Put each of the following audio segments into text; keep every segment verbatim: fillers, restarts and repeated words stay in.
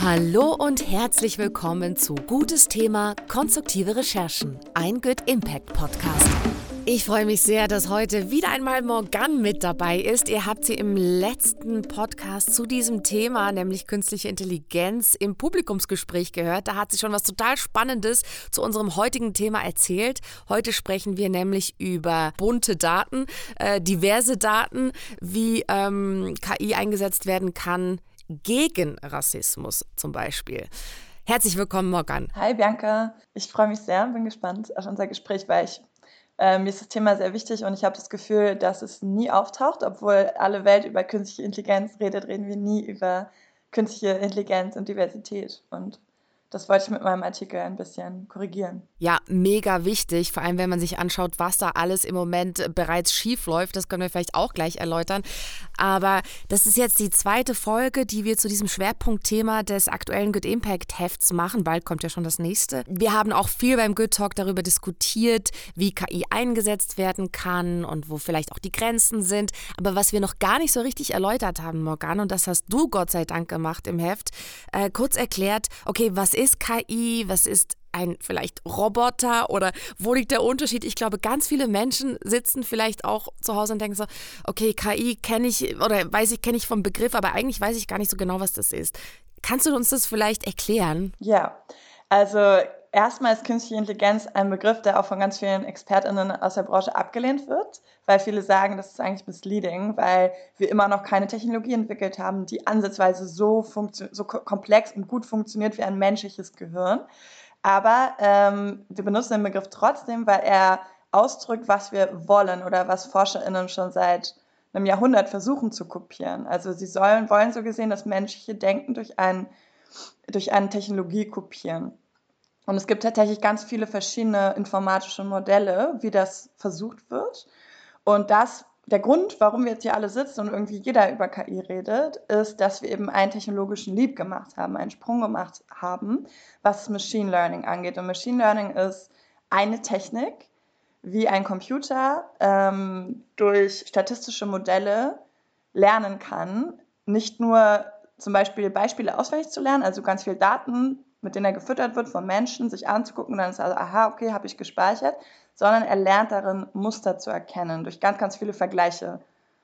Hallo und herzlich willkommen zu Gutes Thema – Konstruktive Recherchen, ein Good Impact Podcast. Ich freue mich sehr, dass heute wieder einmal Morgane mit dabei ist. Ihr habt sie im letzten Podcast zu diesem Thema, nämlich künstliche Intelligenz, im Publikumsgespräch gehört. Da hat sie schon was total Spannendes zu unserem heutigen Thema erzählt. Heute sprechen wir nämlich über bunte Daten, äh, diverse Daten, wie ähm, K I eingesetzt werden kann gegen Rassismus zum Beispiel. Herzlich willkommen, Morgane. Hi Bianca, ich freue mich sehr, bin gespannt auf unser Gespräch, weil ich Äh, mir ist das Thema sehr wichtig und ich habe das Gefühl, dass es nie auftaucht, obwohl alle Welt über künstliche Intelligenz redet, reden wir nie über künstliche Intelligenz und Diversität. Und das wollte ich mit meinem Artikel ein bisschen korrigieren. Ja, mega wichtig, vor allem wenn man sich anschaut, was da alles im Moment bereits schief läuft. Das können wir vielleicht auch gleich erläutern. Aber das ist jetzt die zweite Folge, die wir zu diesem Schwerpunktthema des aktuellen Good Impact Hefts machen. Bald kommt ja schon das nächste. Wir haben auch viel beim Good Talk darüber diskutiert, wie K I eingesetzt werden kann und wo vielleicht auch die Grenzen sind. Aber was wir noch gar nicht so richtig erläutert haben, Morgane, und das hast du Gott sei Dank gemacht im Heft, äh, kurz erklärt, okay, was ist K I, was ist ein vielleicht Roboter oder wo liegt der Unterschied? Ich glaube, ganz viele Menschen sitzen vielleicht auch zu Hause und denken so, okay, K I kenne ich oder weiß ich, kenne ich vom Begriff, aber eigentlich weiß ich gar nicht so genau, was das ist. Kannst du uns das vielleicht erklären? Ja, also erstmal ist künstliche Intelligenz ein Begriff, der auch von ganz vielen ExpertInnen aus der Branche abgelehnt wird, weil viele sagen, das ist eigentlich misleading, weil wir immer noch keine Technologie entwickelt haben, die ansatzweise so, funktio- so ko- komplex und gut funktioniert wie ein menschliches Gehirn. Aber ähm, wir benutzen den Begriff trotzdem, weil er ausdrückt, was wir wollen oder was ForscherInnen schon seit einem Jahrhundert versuchen zu kopieren. Also sie sollen, wollen so gesehen das menschliche Denken durch, ein, durch eine Technologie kopieren. Und es gibt tatsächlich ganz viele verschiedene informatische Modelle, wie das versucht wird. Und das, der Grund, warum wir jetzt hier alle sitzen und irgendwie jeder über K I redet, ist, dass wir eben einen technologischen Leap gemacht haben, einen Sprung gemacht haben, was Machine Learning angeht. Und Machine Learning ist eine Technik, wie ein Computer ähm, durch statistische Modelle lernen kann, nicht nur zum Beispiel Beispiele auswendig zu lernen, also ganz viel Daten, mit denen er gefüttert wird von Menschen, sich anzugucken und dann ist er also, aha, okay, habe ich gespeichert, sondern er lernt darin, Muster zu erkennen, durch ganz, ganz viele Vergleiche.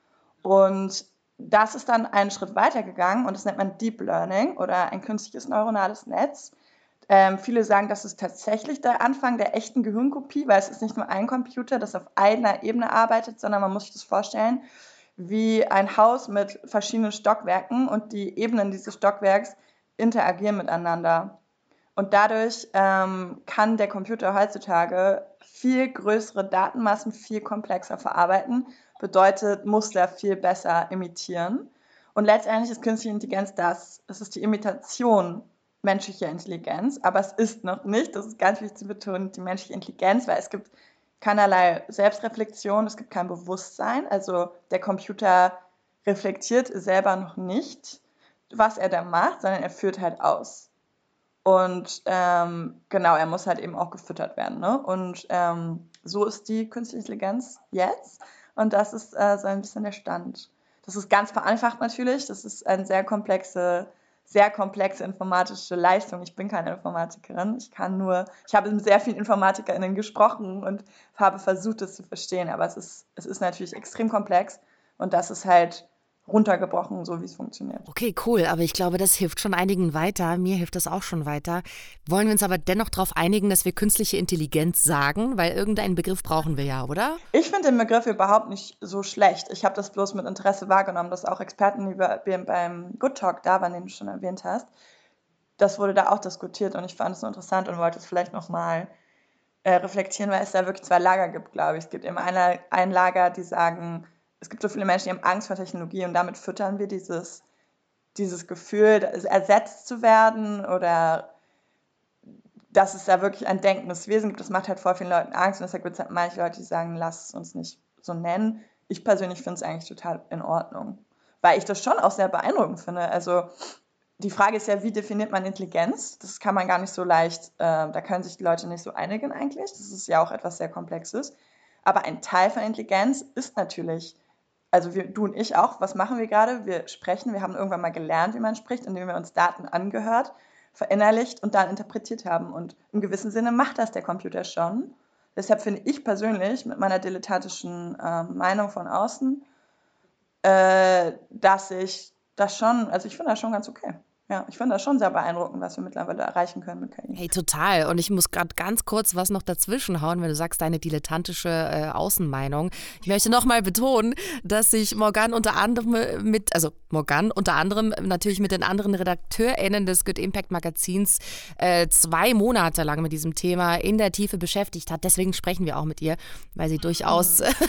Und das ist dann einen Schritt weiter gegangen und das nennt man Deep Learning oder ein künstliches neuronales Netz. Ähm, viele sagen, das ist tatsächlich der Anfang der echten Gehirnkopie, weil es ist nicht nur ein Computer, das auf einer Ebene arbeitet, sondern man muss sich das vorstellen wie ein Haus mit verschiedenen Stockwerken und die Ebenen dieses Stockwerks interagieren miteinander. Und dadurch ähm, kann der Computer heutzutage viel größere Datenmassen viel komplexer verarbeiten, bedeutet Muster viel besser imitieren. Und letztendlich ist künstliche Intelligenz das. Es ist die Imitation menschlicher Intelligenz, aber es ist noch nicht, das ist ganz wichtig zu betonen, die menschliche Intelligenz, weil es gibt keinerlei Selbstreflexion, es gibt kein Bewusstsein. Also der Computer reflektiert selber noch nicht, was er da macht, sondern er führt halt aus. Und ähm, genau, er muss halt eben auch gefüttert werden. Ne? Und ähm, so ist die künstliche Intelligenz jetzt. Und das ist äh, so ein bisschen der Stand. Das ist ganz vereinfacht natürlich. Das ist eine sehr komplexe, sehr komplexe informatische Leistung. Ich bin keine Informatikerin. Ich kann nur, ich habe mit sehr vielen InformatikerInnen gesprochen und habe versucht, es zu verstehen. Aber es ist, es ist natürlich extrem komplex. Und das ist halt runtergebrochen, so wie es funktioniert. Okay, cool, aber ich glaube, das hilft schon einigen weiter. Mir hilft das auch schon weiter. Wollen wir uns aber dennoch darauf einigen, dass wir künstliche Intelligenz sagen? Weil irgendeinen Begriff brauchen wir ja, oder? Ich finde den Begriff überhaupt nicht so schlecht. Ich habe das bloß mit Interesse wahrgenommen, dass auch Experten, die beim Good Talk da waren, den du schon erwähnt hast, das wurde da auch diskutiert und ich fand es so interessant und wollte es vielleicht nochmal äh, reflektieren, weil es da wirklich zwei Lager gibt, glaube ich. Es gibt immer ein, ein Lager, die sagen, es gibt so viele Menschen, die haben Angst vor Technologie und damit füttern wir dieses, dieses Gefühl, ersetzt zu werden oder dass es da wirklich ein denkendes Wesen gibt. Das macht halt voll vielen Leuten Angst und deshalb gibt es halt manche Leute, die sagen, lass es uns nicht so nennen. Ich persönlich finde es eigentlich total in Ordnung, weil ich das schon auch sehr beeindruckend finde. Also die Frage ist ja, wie definiert man Intelligenz? Das kann man gar nicht so leicht, äh, da können sich die Leute nicht so einigen eigentlich. Das ist ja auch etwas sehr Komplexes. Aber ein Teil von Intelligenz ist natürlich also wir, du und ich auch, was machen wir gerade? Wir sprechen, wir haben irgendwann mal gelernt, wie man spricht, indem wir uns Daten angehört, verinnerlicht und dann interpretiert haben. Und im gewissen Sinne macht das der Computer schon. Deshalb finde ich persönlich mit meiner dilettantischen äh, Meinung von außen, äh, dass ich das schon, also ich finde das schon ganz okay. Ja, ich finde das schon sehr beeindruckend, was wir mittlerweile erreichen können mit K I. Hey, total. Und ich muss gerade ganz kurz was noch dazwischen hauen, wenn du sagst, deine dilettantische äh, Außenmeinung. Ich möchte nochmal betonen, dass sich Morgan unter anderem mit, also Morgan unter anderem natürlich mit den anderen RedakteurInnen des Good Impact Magazins äh, zwei Monate lang mit diesem Thema in der Tiefe beschäftigt hat. Deswegen sprechen wir auch mit ihr, weil sie durchaus äh,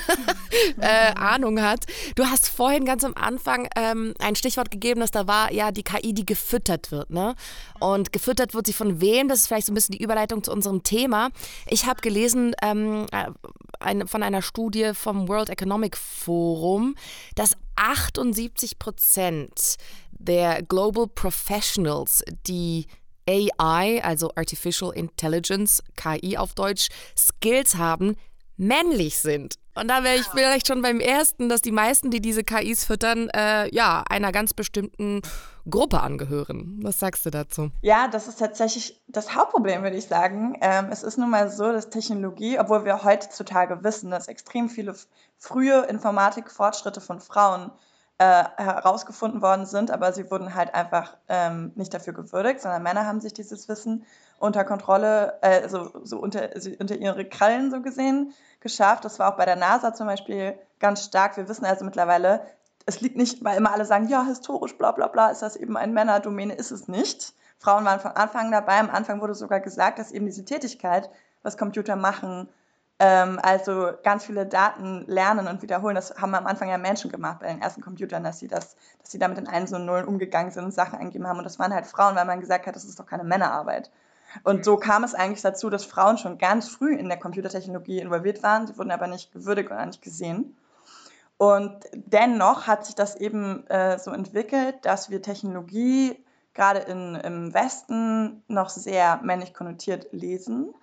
Ahnung hat. Du hast vorhin ganz am Anfang ähm, ein Stichwort gegeben, das da war, ja, die K I, die gefüttert wird, ne? Und gefüttert wird sie von wem? Das ist vielleicht so ein bisschen die Überleitung zu unserem Thema. Ich habe gelesen ähm, eine, von einer Studie vom World Economic Forum, dass achtundsiebzig Prozent der Global Professionals, die A I, also Artificial Intelligence, K I auf Deutsch, Skills haben, männlich sind. Und da wäre ich vielleicht schon beim ersten, dass die meisten, die diese K Is füttern, äh, ja, einer ganz bestimmten Gruppe angehören. Was sagst du dazu? Ja, das ist tatsächlich das Hauptproblem, würde ich sagen. Ähm, es ist nun mal so, dass Technologie, obwohl wir heutzutage wissen, dass extrem viele f- frühe Informatikfortschritte von Frauen äh, herausgefunden worden sind, aber sie wurden halt einfach ähm, nicht dafür gewürdigt, sondern Männer haben sich dieses Wissen unter Kontrolle, äh, so, so unter, also unter ihre Krallen so gesehen, geschafft. Das war auch bei der NASA zum Beispiel ganz stark. Wir wissen also mittlerweile, es liegt nicht, weil immer alle sagen, ja, historisch, bla bla bla, ist das eben ein Männerdomäne, ist es nicht. Frauen waren von Anfang dabei. Am Anfang wurde sogar gesagt, dass eben diese Tätigkeit, was Computer machen, ähm, also ganz viele Daten lernen und wiederholen, das haben am Anfang ja Menschen gemacht bei den ersten Computern, dass sie, das, dass sie da mit den Einsen und Nullen umgegangen sind und Sachen eingegeben haben. Und das waren halt Frauen, weil man gesagt hat, das ist doch keine Männerarbeit. Und so kam es eigentlich dazu, dass Frauen schon ganz früh in der Computertechnologie involviert waren. Sie wurden aber nicht gewürdigt oder nicht gesehen. Und dennoch hat sich das eben äh, so entwickelt, dass wir Technologie gerade in, im Westen noch sehr männlich konnotiert lesen.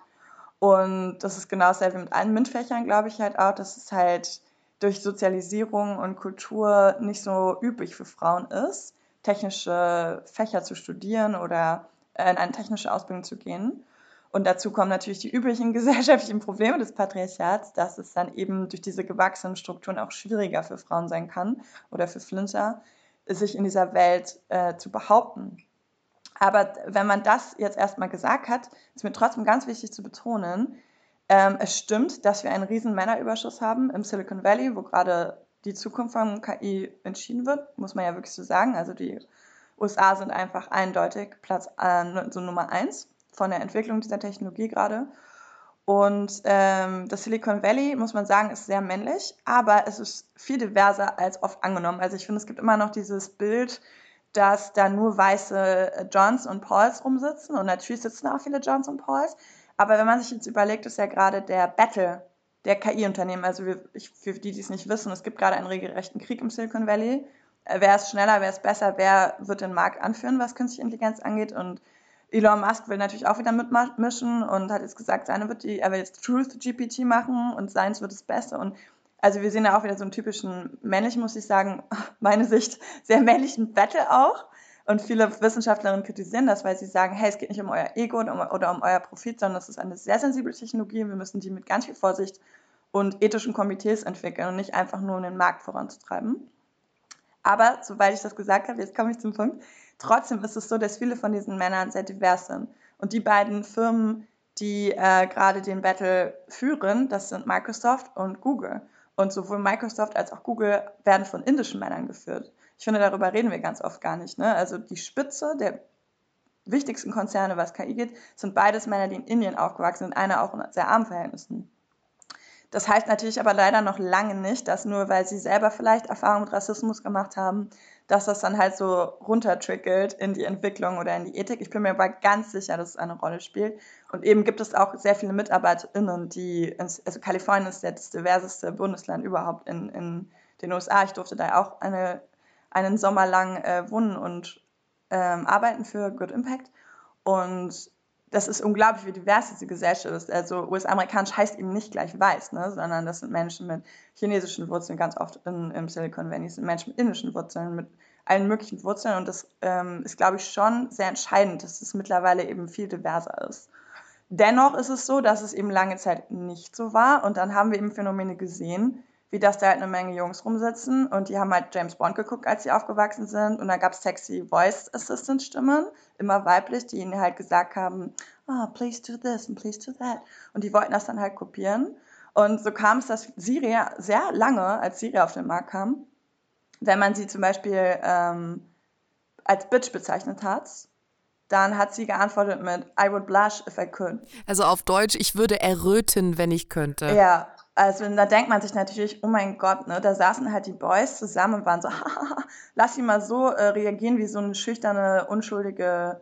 Und das ist genau dasselbe mit allen MINT-Fächern, glaube ich halt auch, dass es halt durch Sozialisierung und Kultur nicht so üblich für Frauen ist, technische Fächer zu studieren oder in eine technische Ausbildung zu gehen. Und dazu kommen natürlich die üblichen gesellschaftlichen Probleme des Patriarchats, dass es dann eben durch diese gewachsenen Strukturen auch schwieriger für Frauen sein kann oder für Flinter, sich in dieser Welt äh, zu behaupten. Aber wenn man das jetzt erstmal gesagt hat, ist mir trotzdem ganz wichtig zu betonen, ähm, es stimmt, dass wir einen riesen Männerüberschuss haben im Silicon Valley, wo gerade die Zukunft von K I entschieden wird, muss man ja wirklich so sagen. Also die U S A sind einfach eindeutig Platz äh, so Nummer eins von der Entwicklung dieser Technologie gerade. Und ähm, das Silicon Valley, muss man sagen, ist sehr männlich, aber es ist viel diverser als oft angenommen. Also ich finde, es gibt immer noch dieses Bild, dass da nur weiße Johns und Pauls rumsitzen. Und natürlich sitzen auch viele Johns und Pauls. Aber wenn man sich jetzt überlegt, ist ja gerade der Battle der K I-Unternehmen, also wir, ich, für die, die es nicht wissen, es gibt gerade einen regelrechten Krieg im Silicon Valley. Äh, wer ist schneller, wer ist besser, wer wird den Markt anführen, was künstliche Intelligenz angeht. Und Elon Musk will natürlich auch wieder mitmischen und hat jetzt gesagt, seine wird die, er will jetzt Truth G P T machen und seins wird das Beste. Und also wir sehen da auch wieder so einen typischen männlichen, muss ich sagen, meine Sicht, sehr männlichen Battle auch. Und viele Wissenschaftlerinnen kritisieren das, weil sie sagen, hey, es geht nicht um euer Ego oder um, oder um euer Profit, sondern es ist eine sehr sensible Technologie und wir müssen die mit ganz viel Vorsicht und ethischen Komitees entwickeln und nicht einfach nur um den Markt voranzutreiben. Aber, soweit ich das gesagt habe, jetzt komme ich zum Punkt, trotzdem ist es so, dass viele von diesen Männern sehr divers sind. Und die beiden Firmen, die äh, gerade den Battle führen, das sind Microsoft und Google. Und sowohl Microsoft als auch Google werden von indischen Männern geführt. Ich finde, darüber reden wir ganz oft gar nicht. Ne? Also die Spitze der wichtigsten Konzerne, was K I geht, sind beides Männer, die in Indien aufgewachsen sind, einer auch in sehr armen Verhältnissen. Das heißt natürlich aber leider noch lange nicht, dass nur weil sie selber vielleicht Erfahrungen mit Rassismus gemacht haben, dass das dann halt so runtertrickelt in die Entwicklung oder in die Ethik. Ich bin mir aber ganz sicher, dass es eine Rolle spielt. Und eben gibt es auch sehr viele MitarbeiterInnen, die, ins, also Kalifornien ist das diverseste Bundesland überhaupt in, in den U S A. Ich durfte da auch eine, einen Sommer lang äh, wohnen und ähm, arbeiten für Good Impact. Und das ist unglaublich, wie divers diese Gesellschaft ist. Also U S-amerikanisch heißt eben nicht gleich weiß, ne? Sondern das sind Menschen mit chinesischen Wurzeln, ganz oft in, im Silicon Valley, sind Menschen mit indischen Wurzeln, mit allen möglichen Wurzeln. Und das ähm, ist, glaube ich, schon sehr entscheidend, dass es mittlerweile eben viel diverser ist. Dennoch ist es so, dass es eben lange Zeit nicht so war. Und dann haben wir eben Phänomene gesehen, wie dass da halt eine Menge Jungs rumsitzen und die haben halt James Bond geguckt, als sie aufgewachsen sind. Und da gab es sexy Voice Assistant Stimmen, immer weiblich, die ihnen halt gesagt haben, ah, oh, please do this and please do that. Und die wollten das dann halt kopieren. Und so kam es, dass Siri sehr lange, als Siri auf den Markt kam, wenn man sie zum Beispiel ähm, als Bitch bezeichnet hat, dann hat sie geantwortet mit I would blush if I could. Also auf Deutsch, ich würde erröten, wenn ich könnte. Ja, also da denkt man sich natürlich, oh mein Gott, ne, da saßen halt die Boys zusammen und waren so, lass sie mal so äh, reagieren wie so eine schüchterne, unschuldige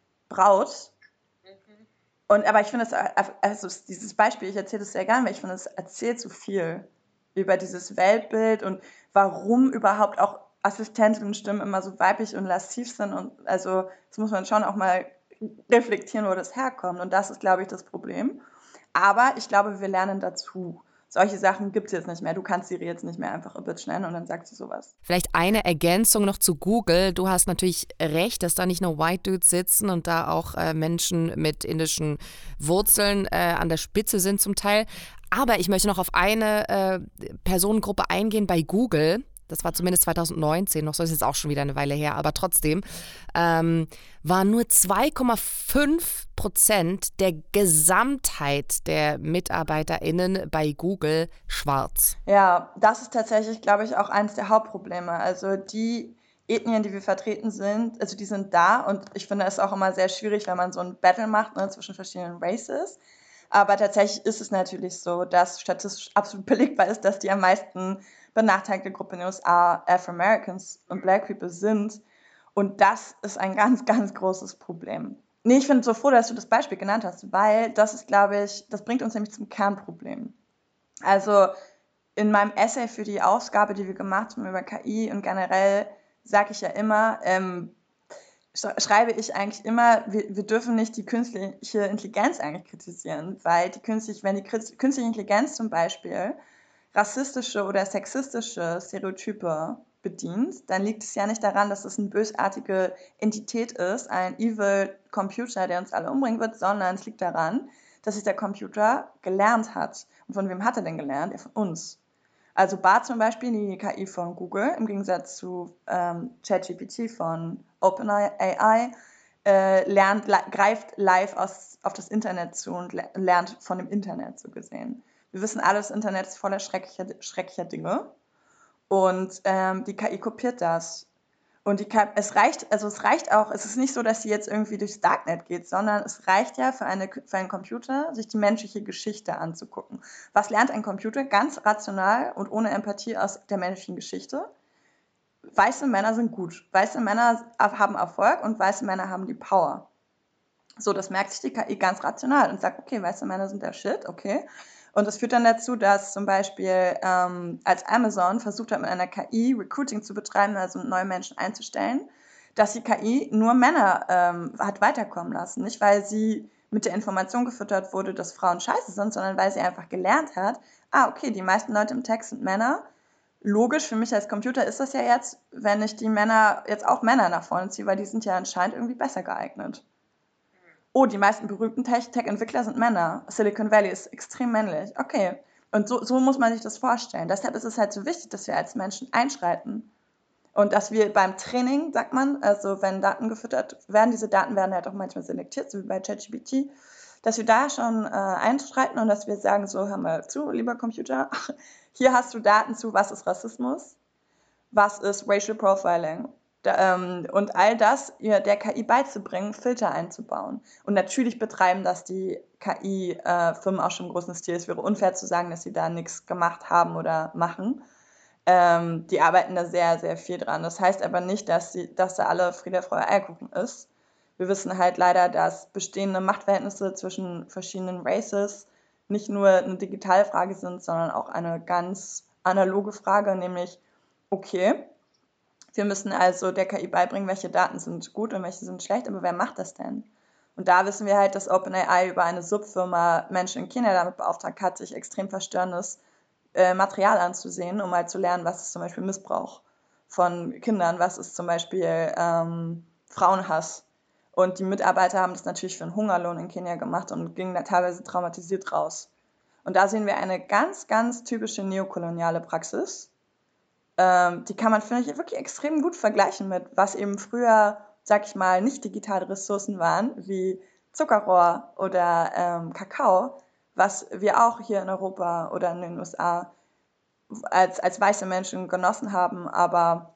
Braut. Mhm. Und aber ich finde es, also dieses Beispiel, ich erzähle das sehr gerne, weil ich finde, es erzählt so viel über dieses Weltbild und warum überhaupt auch Assistentenstimmen immer so weiblich und lassiv sind. Und also das muss man schon auch mal reflektieren, wo das herkommt. Und das ist, glaube ich, das Problem. Aber ich glaube, wir lernen dazu. Solche Sachen gibt es jetzt nicht mehr. Du kannst Siri jetzt nicht mehr einfach a bitch nennen und dann sagt sie sowas. Vielleicht eine Ergänzung noch zu Google. Du hast natürlich recht, dass da nicht nur White Dudes sitzen und da auch äh, Menschen mit indischen Wurzeln äh, an der Spitze sind zum Teil. Aber ich möchte noch auf eine äh, Personengruppe eingehen bei Google. Das war zumindest zwanzig neunzehn noch, so ist jetzt auch schon wieder eine Weile her, aber trotzdem, ähm, waren nur zwei Komma fünf Prozent der Gesamtheit der MitarbeiterInnen bei Google schwarz. Ja, das ist tatsächlich, glaube ich, auch eines der Hauptprobleme. Also die Ethnien, die wir vertreten sind, also die sind da und ich finde es auch immer sehr schwierig, wenn man so ein Battle macht, ne, zwischen verschiedenen Races. Aber tatsächlich ist es natürlich so, dass statistisch absolut belegbar ist, dass die am meisten benachteiligte Gruppe in den U S A Afro-Americans und Black People sind. Und das ist ein ganz, ganz großes Problem. Nee, ich finde so froh, dass du das Beispiel genannt hast, weil das ist, glaube ich, das bringt uns nämlich zum Kernproblem. Also in meinem Essay für die Ausgabe, die wir gemacht haben über K I und generell, sage ich ja immer, ähm, schreibe ich eigentlich immer, wir, wir dürfen nicht die künstliche Intelligenz eigentlich kritisieren, weil die künstliche, wenn die künstliche Intelligenz zum Beispiel rassistische oder sexistische Stereotype bedient, dann liegt es ja nicht daran, dass es eine bösartige Entität ist, ein evil Computer, der uns alle umbringen wird, sondern es liegt daran, dass sich der Computer gelernt hat. Und von wem hat er denn gelernt? Ja, von uns. Also Bard zum Beispiel, die K I von Google, im Gegensatz zu ähm, ChatGPT von OpenAI, äh, lernt, greift live aus, auf das Internet zu und lernt von dem Internet so gesehen. Wir wissen alle, das Internet ist voller schrecklicher, schrecklicher Dinge und ähm, die K I kopiert das. Und die K I, es reicht, also es reicht auch, es ist nicht so, dass sie jetzt irgendwie durchs Darknet geht, sondern es reicht ja für, eine, für einen Computer, sich die menschliche Geschichte anzugucken. Was lernt ein Computer? Ganz rational und ohne Empathie aus der menschlichen Geschichte. Weiße Männer sind gut. Weiße Männer haben Erfolg und weiße Männer haben die Power. So, das merkt sich die K I ganz rational und sagt, okay, weiße Männer sind der Shit, okay. Und das führt dann dazu, dass zum Beispiel ähm, als Amazon versucht hat, mit einer K I Recruiting zu betreiben, also neue Menschen einzustellen, dass die K I nur Männer ähm, hat weiterkommen lassen. Nicht, weil sie mit der Information gefüttert wurde, dass Frauen scheiße sind, sondern weil sie einfach gelernt hat, ah, okay, die meisten Leute im Text sind Männer. Logisch, für mich als Computer ist das ja jetzt, wenn ich die Männer, jetzt auch Männer nach vorne ziehe, weil die sind ja anscheinend irgendwie besser geeignet. Oh, die meisten berühmten Tech-Entwickler sind Männer. Silicon Valley ist extrem männlich. Okay. Und so, so muss man sich das vorstellen. Deshalb ist es halt so wichtig, dass wir als Menschen einschreiten. Und dass wir beim Training, sagt man, also wenn Daten gefüttert werden, diese Daten werden halt auch manchmal selektiert, so wie bei ChatGPT, dass wir da schon äh, einschreiten und dass wir sagen, so, hör mal zu, lieber Computer, hier hast du Daten zu, was ist Rassismus, was ist Racial Profiling. Da, ähm, und all das ihr der K I beizubringen, Filter einzubauen. Und natürlich betreiben das die K I-Firmen äh, auch schon im großen Stil. Es wäre unfair zu sagen, dass sie da nichts gemacht haben oder machen. Ähm, die arbeiten da sehr, sehr viel dran. Das heißt aber nicht, dass, sie, dass da alle Friede, Freude, Eierkuchen ist. Wir wissen halt leider, dass bestehende Machtverhältnisse zwischen verschiedenen Races nicht nur eine digitale Frage sind, sondern auch eine ganz analoge Frage, nämlich, okay, wir müssen also der K I beibringen, welche Daten sind gut und welche sind schlecht, aber wer macht das denn? Und da wissen wir halt, dass OpenAI über eine Subfirma Menschen in Kenia damit beauftragt hat, sich extrem verstörendes äh, Material anzusehen, um halt zu lernen, was ist zum Beispiel Missbrauch von Kindern, was ist zum Beispiel ähm, Frauenhass. Und die Mitarbeiter haben das natürlich für einen Hungerlohn in Kenia gemacht und gingen da teilweise traumatisiert raus. Und da sehen wir eine ganz, ganz typische neokoloniale Praxis. Ähm, die kann man, finde ich, wirklich extrem gut vergleichen mit, was eben früher, sag ich mal, nicht digitale Ressourcen waren, wie Zuckerrohr oder ähm, Kakao, was wir auch hier in Europa oder in den U S A als, als weiße Menschen genossen haben, aber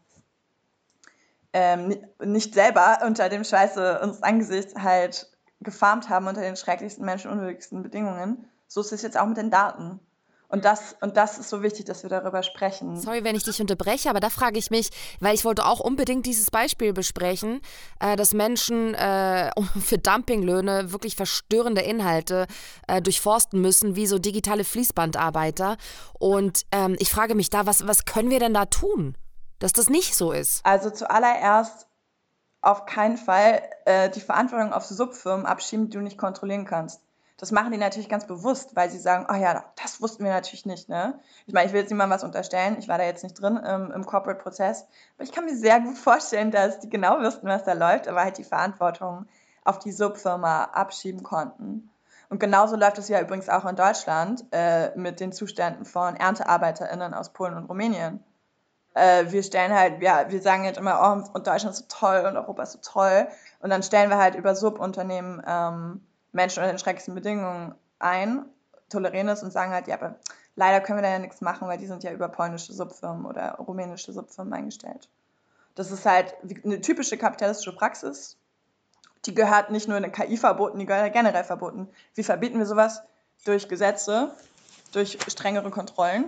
ähm, nicht selber unter dem Schweiße unseres Angesichts halt gefarmt haben unter den schrecklichsten, menschenunwürdigsten Bedingungen. So ist es jetzt auch mit den Daten. Und das, und das ist so wichtig, dass wir darüber sprechen. Sorry, wenn ich dich unterbreche, aber da frage ich mich, weil ich wollte auch unbedingt dieses Beispiel besprechen, äh, dass Menschen äh, für Dumpinglöhne wirklich verstörende Inhalte äh, durchforsten müssen, wie so digitale Fließbandarbeiter. Und ähm, ich frage mich da, was, was können wir denn da tun, dass das nicht so ist? Also zuallererst auf keinen Fall äh, die Verantwortung auf Subfirmen abschieben, die du nicht kontrollieren kannst. Das machen die natürlich ganz bewusst, weil sie sagen, oh ja, das wussten wir natürlich nicht. Ne? Ich meine, ich will jetzt niemandem was unterstellen, ich war da jetzt nicht drin ähm, im Corporate-Prozess, aber ich kann mir sehr gut vorstellen, dass die genau wussten, was da läuft, aber halt die Verantwortung auf die Subfirma abschieben konnten. Und genauso läuft es ja übrigens auch in Deutschland äh, mit den Zuständen von ErntearbeiterInnen aus Polen und Rumänien. Äh, wir stellen halt, ja, wir sagen jetzt immer, oh, und Deutschland ist so toll und Europa ist so toll. Und dann stellen wir halt über Subunternehmen ähm, Menschen unter den schrecklichsten Bedingungen ein, tolerieren es und sagen halt, ja, aber leider können wir da ja nichts machen, weil die sind ja über polnische Subfirmen oder rumänische Subfirmen eingestellt. Das ist halt eine typische kapitalistische Praxis. Die gehört nicht nur in den K I verboten, die gehört generell verboten. Wie verbieten wir sowas? Durch Gesetze, durch strengere Kontrollen.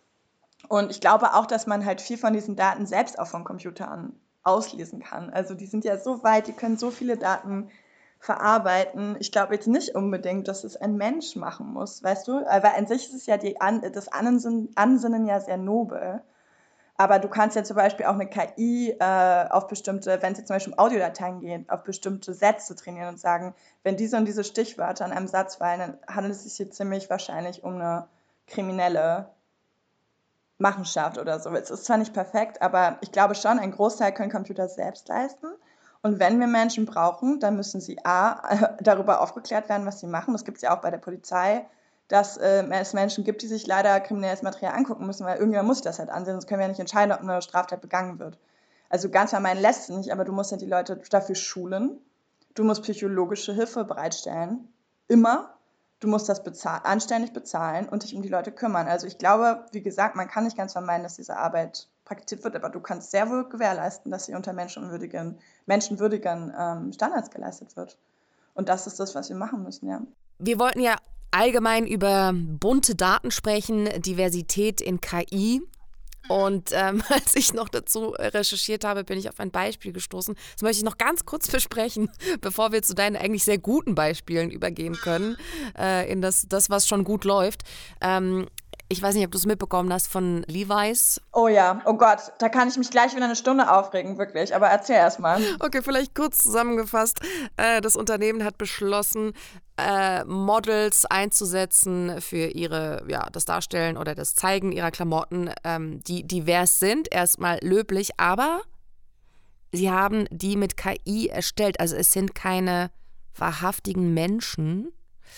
Und ich glaube auch, dass man halt viel von diesen Daten selbst auch von Computern auslesen kann. Also die sind ja so weit, die können so viele Daten verarbeiten. Ich glaube jetzt nicht unbedingt, dass es ein Mensch machen muss, weißt du? Weil an sich ist es ja die An- das Ansinnen, Ansinnen ja sehr nobel. Aber du kannst ja zum Beispiel auch eine K I äh, auf bestimmte, wenn es jetzt zum Beispiel um Audiodateien geht, auf bestimmte Sätze trainieren und sagen, wenn diese und diese Stichwörter in einem Satz fallen, dann handelt es sich hier ziemlich wahrscheinlich um eine kriminelle Machenschaft oder so. Es ist zwar nicht perfekt, aber ich glaube schon, ein Großteil können Computer selbst leisten. Und wenn wir Menschen brauchen, dann müssen sie a. darüber aufgeklärt werden, was sie machen. Das gibt es ja auch bei der Polizei, dass äh, es Menschen gibt, die sich leider kriminelles Material angucken müssen, weil irgendjemand muss sich das halt ansehen, sonst können wir ja nicht entscheiden, ob eine Straftat begangen wird. Also ganz vermeiden lässt es nicht, aber du musst ja die Leute dafür schulen. Du musst psychologische Hilfe bereitstellen. Immer. Du musst das bezahl- anständig bezahlen und dich um die Leute kümmern. Also ich glaube, wie gesagt, man kann nicht ganz vermeiden, dass diese Arbeit praktiziert wird, aber du kannst sehr wohl gewährleisten, dass sie unter menschenwürdigen, menschenwürdigen ähm, Standards geleistet wird. Und das ist das, was wir machen müssen, ja. Wir wollten ja allgemein über bunte Daten sprechen, Diversität in K I. Und ähm, als ich noch dazu recherchiert habe, bin ich auf ein Beispiel gestoßen. Das möchte ich noch ganz kurz besprechen, bevor wir zu deinen eigentlich sehr guten Beispielen übergehen können, äh, in das, das, was schon gut läuft. Ähm, ich weiß nicht, ob du es mitbekommen hast von Levi's. Oh ja, oh Gott, da kann ich mich gleich wieder eine Stunde aufregen, wirklich. Aber erzähl erst mal. Okay, vielleicht kurz zusammengefasst. Äh, das Unternehmen hat beschlossen, äh, Models einzusetzen für ihre, ja, das Darstellen oder das Zeigen ihrer Klamotten, ähm, die divers sind. Erstmal löblich, aber sie haben die mit K I erstellt. Also es sind keine wahrhaftigen Menschen,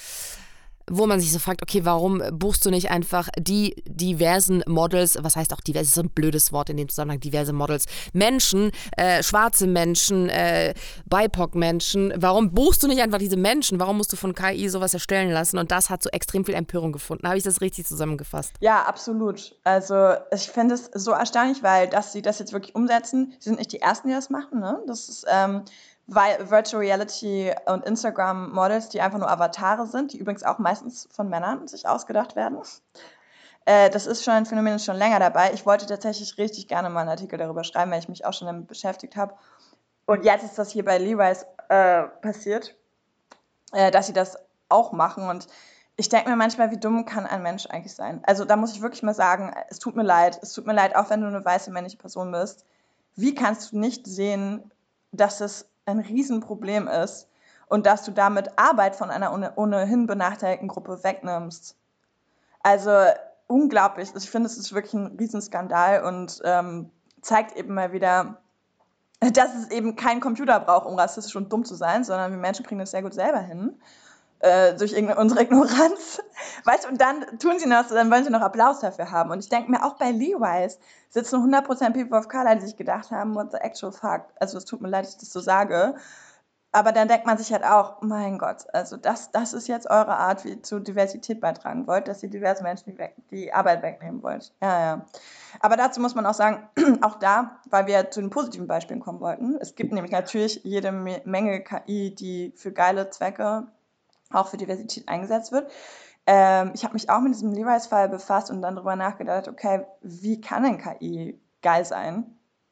wo man sich so fragt, okay, warum buchst du nicht einfach die diversen Models, was heißt auch divers, das ist so ein blödes Wort in dem Zusammenhang, diverse Models, Menschen, äh, schwarze Menschen, äh, B I P O C-Menschen, warum buchst du nicht einfach diese Menschen, warum musst du von K I sowas erstellen lassen? Und das hat so extrem viel Empörung gefunden. Habe ich das richtig zusammengefasst? Ja, absolut. Also ich finde es so erstaunlich, weil dass sie das jetzt wirklich umsetzen, sie sind nicht die Ersten, die das machen, ne? Das ist ähm, weil Virtual Reality und Instagram Models, die einfach nur Avatare sind, die übrigens auch meistens von Männern sich ausgedacht werden. Äh, das ist schon ein Phänomen, ist schon länger dabei. Ich wollte tatsächlich richtig gerne mal einen Artikel darüber schreiben, weil ich mich auch schon damit beschäftigt habe. Und jetzt ist das hier bei Levi's äh, passiert, äh, dass sie das auch machen. Und ich denke mir manchmal, wie dumm kann ein Mensch eigentlich sein? Also da muss ich wirklich mal sagen, es tut mir leid. Es tut mir leid, auch wenn du eine weiße männliche Person bist. Wie kannst du nicht sehen, dass es ein Riesenproblem ist und dass du damit Arbeit von einer ohne, ohnehin benachteiligten Gruppe wegnimmst. Also unglaublich. Ich finde, es ist wirklich ein Riesenskandal und ähm, zeigt eben mal wieder, dass es eben keinen Computer braucht, um rassistisch und dumm zu sein, sondern wir Menschen kriegen das sehr gut selber hin. Äh, durch unsere Ignoranz. Weißt du, und dann tun sie noch, dann wollen sie noch Applaus dafür haben. Und ich denke mir, auch bei Levi's sitzen hundert Prozent People of Color, die sich gedacht haben, what the actual fuck. Also es tut mir leid, dass ich das so sage. Aber dann denkt man sich halt auch, mein Gott, also das, das ist jetzt eure Art, wie ihr zu Diversität beitragen wollt, dass ihr diverse Menschen die, weg, die Arbeit wegnehmen wollt. Ja, ja. Aber dazu muss man auch sagen, auch da, weil wir zu den positiven Beispielen kommen wollten, es gibt nämlich natürlich jede Menge K I, die für geile Zwecke auch für Diversität eingesetzt wird. Ähm, ich habe mich auch mit diesem Levi's-Fall befasst und dann darüber nachgedacht, okay, wie kann denn K I geil sein?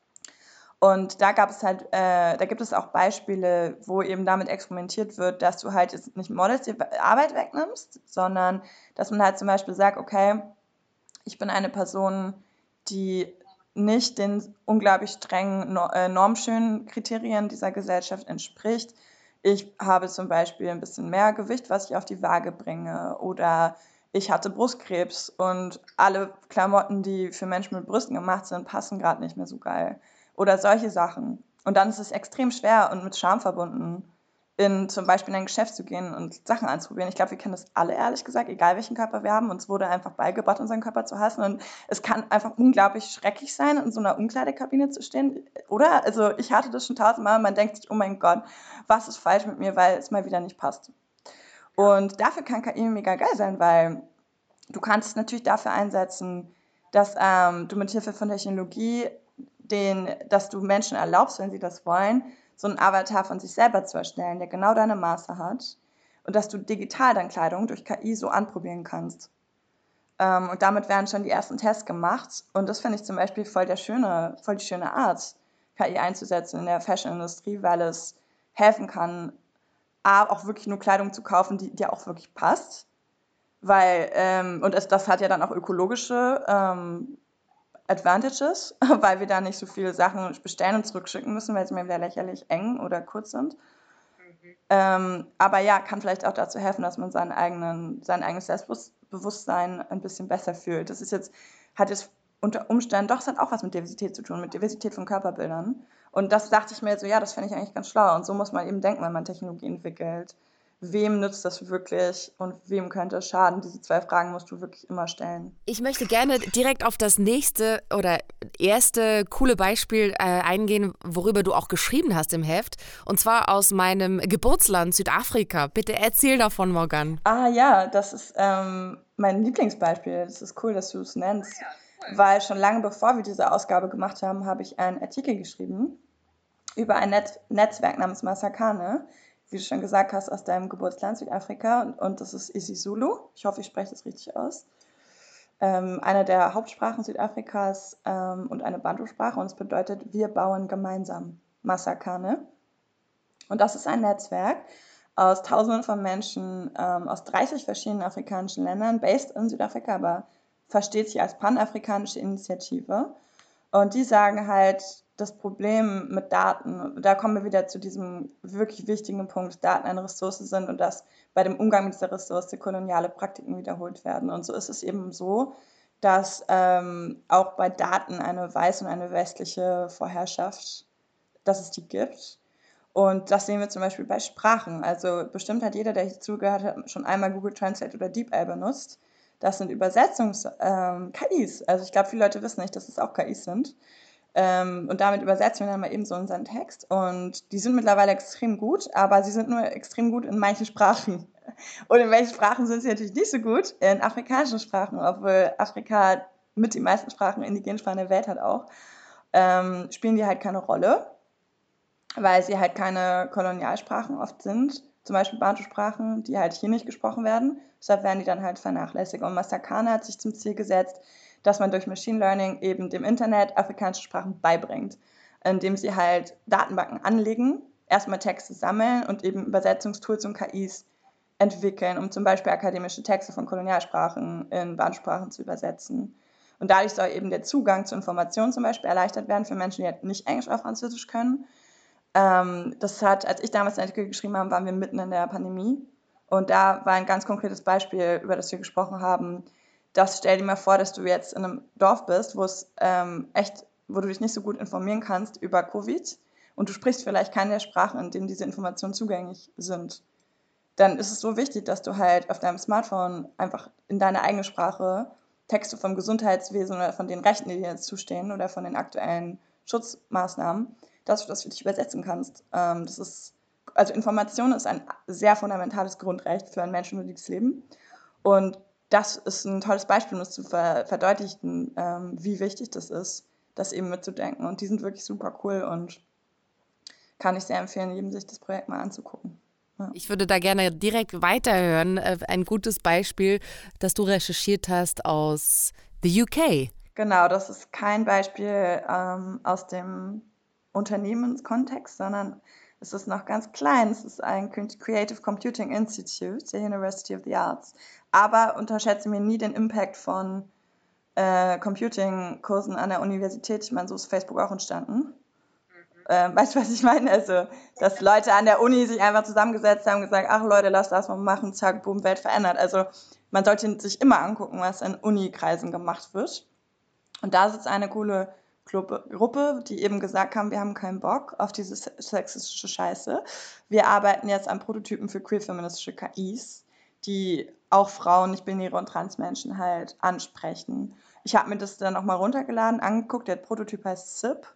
Und da gab es halt, äh, da gibt es auch Beispiele, wo eben damit experimentiert wird, dass du halt jetzt nicht Models die Arbeit wegnimmst, sondern dass man halt zum Beispiel sagt, okay, ich bin eine Person, die nicht den unglaublich strengen, normschönen Kriterien dieser Gesellschaft entspricht. Ich habe zum Beispiel ein bisschen mehr Gewicht, was ich auf die Waage bringe, oder ich hatte Brustkrebs und alle Klamotten, die für Menschen mit Brüsten gemacht sind, passen gerade nicht mehr so geil. Oder solche Sachen. Und dann ist es extrem schwer und mit Scham verbunden, in zum Beispiel in ein Geschäft zu gehen und Sachen anzuprobieren. Ich glaube, wir kennen das alle, ehrlich gesagt, egal welchen Körper wir haben. Uns wurde einfach beigebracht, unseren Körper zu hassen. Und es kann einfach unglaublich schrecklich sein, in so einer Umkleidekabine zu stehen. Oder? Also ich hatte das schon tausendmal und man denkt sich, oh mein Gott, was ist falsch mit mir, weil es mal wieder nicht passt. Und dafür kann K I mega geil sein, weil du kannst es natürlich dafür einsetzen, dass ähm, du mit Hilfe von Technologie den, dass du Menschen erlaubst, wenn sie das wollen, so einen Avatar von sich selber zu erstellen, der genau deine Maße hat und dass du digital dann Kleidung durch K I so anprobieren kannst. Ähm, und damit werden schon die ersten Tests gemacht und das finde ich zum Beispiel voll, der schöne, voll die schöne Art, K I einzusetzen in der Fashion-Industrie, weil es helfen kann, A, auch wirklich nur Kleidung zu kaufen, die dir auch wirklich passt, weil, ähm, und es, das hat ja dann auch ökologische ähm, Advantages, weil wir da nicht so viele Sachen bestellen und zurückschicken müssen, weil sie mir wieder lächerlich eng oder kurz sind. Mhm. Ähm, aber ja, kann vielleicht auch dazu helfen, dass man seinen eigenen, sein eigenes Selbstbewusstsein ein bisschen besser fühlt. Das ist jetzt, hat jetzt unter Umständen, doch, es hat auch was mit Diversität zu tun, mit Diversität von Körperbildern. Und das dachte ich mir so, ja, das finde ich eigentlich ganz schlau. Und so muss man eben denken, wenn man Technologie entwickelt. Wem nützt das wirklich und wem könnte es schaden? Diese zwei Fragen musst du wirklich immer stellen. Ich möchte gerne direkt auf das nächste oder erste coole Beispiel äh, eingehen, worüber du auch geschrieben hast im Heft. Und zwar aus meinem Geburtsland Südafrika. Bitte erzähl davon, Morgan. Ah ja, das ist ähm, mein Lieblingsbeispiel. Das ist cool, dass du es nennst. Ja, cool. Weil schon lange bevor wir diese Ausgabe gemacht haben, habe ich einen Artikel geschrieben über ein Netz- Netzwerk namens Massakane, wie du schon gesagt hast, aus deinem Geburtsland Südafrika. Und, und das ist isiZulu. Ich hoffe, ich spreche das richtig aus. Ähm, eine der Hauptsprachen Südafrikas ähm, und eine Bantu-Sprache. Und es bedeutet, wir bauen gemeinsam. Massakane. Und das ist ein Netzwerk aus Tausenden von Menschen ähm, aus dreißig verschiedenen afrikanischen Ländern, based in Südafrika, aber versteht sich als panafrikanische Initiative. Und die sagen halt, das Problem mit Daten, da kommen wir wieder zu diesem wirklich wichtigen Punkt, dass Daten eine Ressource sind und dass bei dem Umgang mit dieser Ressource koloniale Praktiken wiederholt werden. Und so ist es eben so, dass ähm, auch bei Daten eine weiße und eine westliche Vorherrschaft, dass es die gibt. Und das sehen wir zum Beispiel bei Sprachen. Also bestimmt hat jeder, der hier zugehört hat, schon einmal Google Translate oder DeepL benutzt. Das sind Übersetzungs-K Is. Ähm, also ich glaube, viele Leute wissen nicht, dass es auch K Is sind. Ähm, und damit übersetzen wir dann mal eben so unseren Text. Und die sind mittlerweile extrem gut, aber sie sind nur extrem gut in manchen Sprachen. Und in welchen Sprachen sind sie natürlich nicht so gut? In afrikanischen Sprachen, obwohl Afrika mit den meisten Sprachen, indigenen Sprachen der Welt hat auch, ähm, spielen die halt keine Rolle, weil sie halt keine Kolonialsprachen oft sind. Zum Beispiel Bantu-Sprachen, die halt hier nicht gesprochen werden. Deshalb werden die dann halt vernachlässigt. Und Massakane hat sich zum Ziel gesetzt, dass man durch Machine Learning eben dem Internet afrikanische Sprachen beibringt, indem sie halt Datenbanken anlegen, erstmal Texte sammeln und eben Übersetzungstools und K Is entwickeln, um zum Beispiel akademische Texte von Kolonialsprachen in Bantu-Sprachen zu übersetzen. Und dadurch soll eben der Zugang zu Informationen zum Beispiel erleichtert werden für Menschen, die halt nicht Englisch oder Französisch können. Ähm, das hat, als ich damals den Artikel geschrieben habe, waren wir mitten in der Pandemie. Und da war ein ganz konkretes Beispiel, über das wir gesprochen haben. Das stell dir mal vor, dass du jetzt in einem Dorf bist, wo es ähm, echt, wo du dich nicht so gut informieren kannst über Covid und du sprichst vielleicht keine der Sprachen, in denen diese Informationen zugänglich sind. Dann ist es so wichtig, dass du halt auf deinem Smartphone einfach in deine eigene Sprache Texte vom Gesundheitswesen oder von den Rechten, die dir jetzt zustehen oder von den aktuellen Schutzmaßnahmen, dass du das für dich übersetzen kannst. Ähm, das ist, also Information ist ein sehr fundamentales Grundrecht für ein menschenwürdiges Leben. Und das ist ein tolles Beispiel, um das zu ver verdeutlichen, ähm, wie wichtig das ist, das eben mitzudenken. Und die sind wirklich super cool und kann ich sehr empfehlen, jedem sich das Projekt mal anzugucken. Ja. Ich würde da gerne direkt weiterhören. Äh, Ein gutes Beispiel, das du recherchiert hast aus the U K. Genau, das ist kein Beispiel ähm, aus dem Unternehmenskontext, sondern es ist noch ganz klein. Es ist ein Creative Computing Institute der University of the Arts. Aber unterschätze mir nie den Impact von äh, Computing-Kursen an der Universität. Ich meine, so ist Facebook auch entstanden. Ähm, weißt du, was ich meine? Also, dass Leute an der Uni sich einfach zusammengesetzt haben und gesagt, ach Leute, lass das mal machen, zack, boom, Welt verändert. Also, man sollte sich immer angucken, was in Unikreisen gemacht wird. Und da sitzt eine coole Gruppe, die eben gesagt haben, wir haben keinen Bock auf diese sexistische Scheiße. Wir arbeiten jetzt an Prototypen für queer-feministische K Is, die auch Frauen, nicht-binäre und Transmenschen halt ansprechen. Ich habe mir das dann nochmal runtergeladen, angeguckt, der Prototyp heißt S I P.